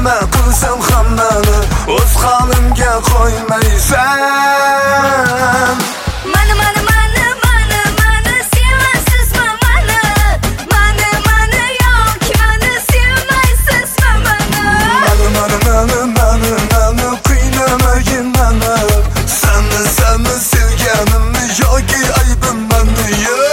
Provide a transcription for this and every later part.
nima qilsam hammani o'z holimga qo'ymaysan. Mani sevasizmi mani? Mani yoki mani sevmaysizmi mani? Mani qiynamagin mani. Seni sevganimni yoki aybim mani?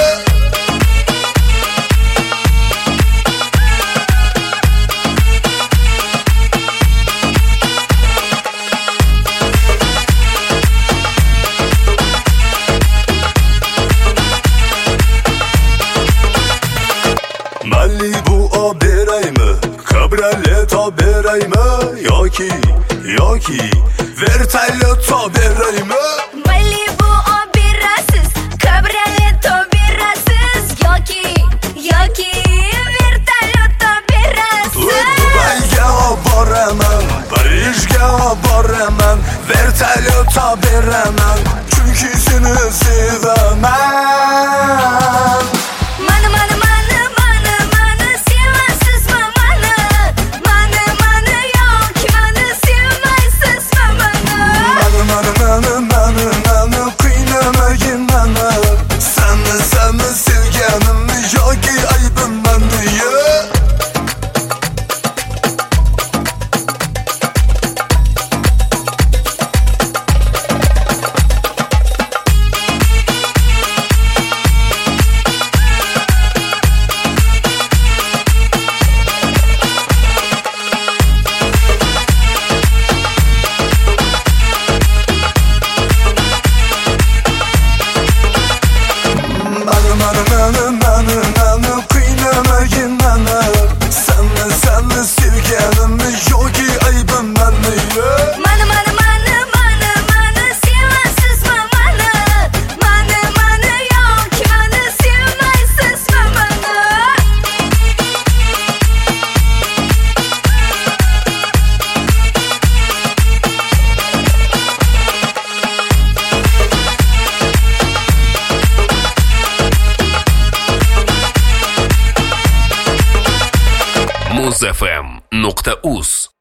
Malibu olib beraymi? Cabriolet olib beraymi? Yoki vertolyot olib beraymi? Malibu olib berasiz, Cabriolet olib berasiz, yoki vertolyot olib berasiz. Dubayga olib boraman, Parijga olib boraman, vertolyot olib beraman, chunki seni sevaman. Mani sevasizmi mani? Mani yoki mani sevmaysizmi mani? Mani qiynamagin mani. Seni sevganimni yoki aybim mani? Mani qiynamagin mani. Seni sevganimni yoki aybim mani? Mani sevasizmi mani? Mani yoki mani sevmaysizmi mani? muzfm.uz